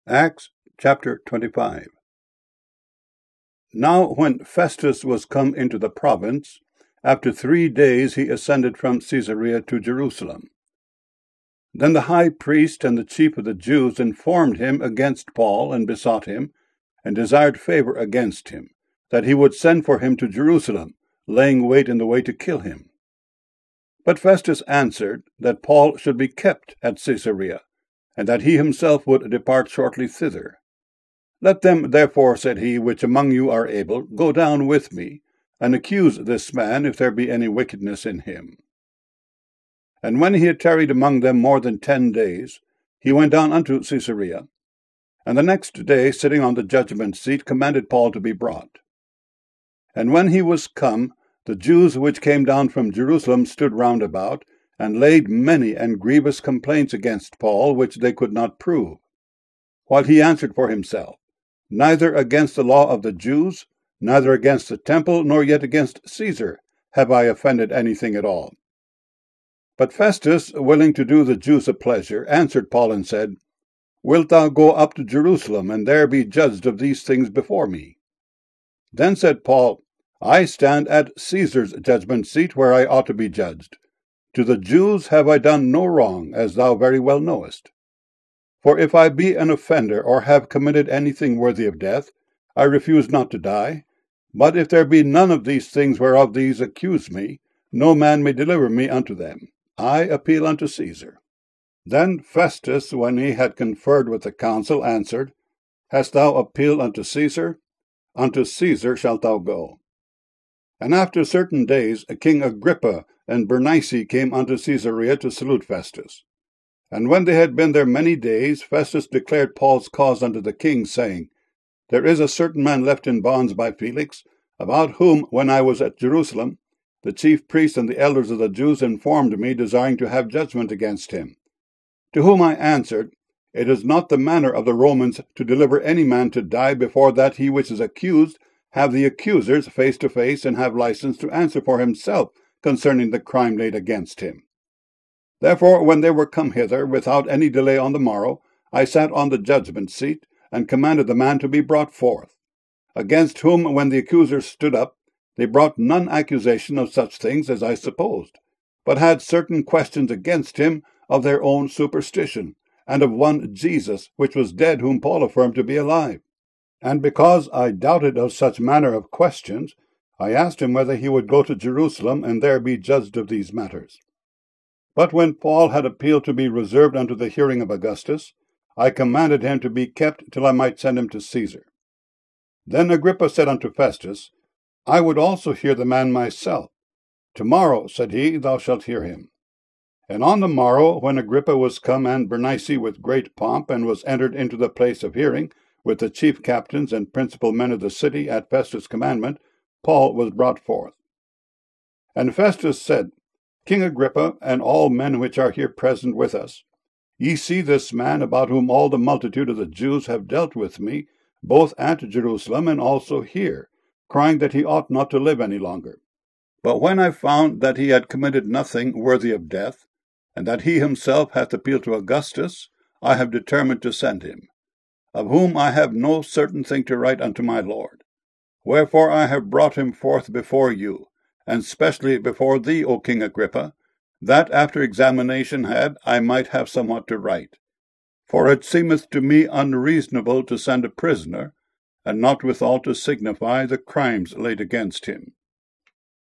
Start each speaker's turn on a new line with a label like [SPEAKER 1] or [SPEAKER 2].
[SPEAKER 1] Acts chapter 25. Now when Festus was come into the province, after 3 days he ascended from Caesarea to Jerusalem. Then the high priest and the chief of the Jews informed him against Paul, and besought him, and desired favor against him, that he would send for him to Jerusalem, laying wait in the way to kill him. But Festus answered that Paul should be kept at Caesarea, and that he himself would depart shortly thither. Let them therefore, said he, which among you are able, go down with me, and accuse this man, if there be any wickedness in him. And when he had tarried among them more than 10 days, he went down unto Caesarea, and the next day, sitting on the judgment seat, commanded Paul to be brought. And when he was come, the Jews which came down from Jerusalem stood round about, and laid many and grievous complaints against Paul, which they could not prove. While he answered for himself, Neither against the law of the Jews, neither against the temple, nor yet against Caesar, have I offended anything at all. But Festus, willing to do the Jews a pleasure, answered Paul and said, Wilt thou go up to Jerusalem, and there be judged of these things before me? Then said Paul, I stand at Caesar's judgment seat, where I ought to be judged. To the Jews have I done no wrong, as thou very well knowest. For if I be an offender, or have committed anything worthy of death, I refuse not to die. But if there be none of these things whereof these accuse me, no man may deliver me unto them. I appeal unto Caesar. Then Festus, when he had conferred with the council, answered, Hast thou appealed unto Caesar? Unto Caesar shalt thou go. And after certain days King Agrippa and Bernice came unto Caesarea to salute Festus. And when they had been there many days, Festus declared Paul's cause unto the king, saying, There is a certain man left in bonds by Felix, about whom, when I was at Jerusalem, the chief priests and the elders of the Jews informed me, desiring to have judgment against him. To whom I answered, It is not the manner of the Romans to deliver any man to die before that he which is accused have the accusers face to face, and have license to answer for himself concerning the crime laid against him. Therefore, when they were come hither, without any delay on the morrow, I sat on the judgment seat, and commanded the man to be brought forth, against whom, when the accusers stood up, they brought none accusation of such things as I supposed, but had certain questions against him of their own superstition, and of one Jesus, which was dead, whom Paul affirmed to be alive. And because I doubted of such manner of questions, I asked him whether he would go to Jerusalem, and there be judged of these matters. But when Paul had appealed to be reserved unto the hearing of Augustus, I commanded him to be kept till I might send him to Caesar. Then Agrippa said unto Festus, I would also hear the man myself. Tomorrow, said he, thou shalt hear him. And on the morrow, when Agrippa was come, and Bernice with great pomp, and was entered into the place of hearing, with the chief captains and principal men of the city, at Festus' commandment, Paul was brought forth. And Festus said, King Agrippa, and all men which are here present with us, ye see this man, about whom all the multitude of the Jews have dealt with me, both at Jerusalem and also here, crying that he ought not to live any longer. But when I found that he had committed nothing worthy of death, and that he himself hath appealed to Augustus, I have determined to send him, of whom I have no certain thing to write unto my lord. Wherefore I have brought him forth before you, and specially before thee, O King Agrippa, that after examination had, I might have somewhat to write. For it seemeth to me unreasonable to send a prisoner, and not withal to signify the crimes laid against him.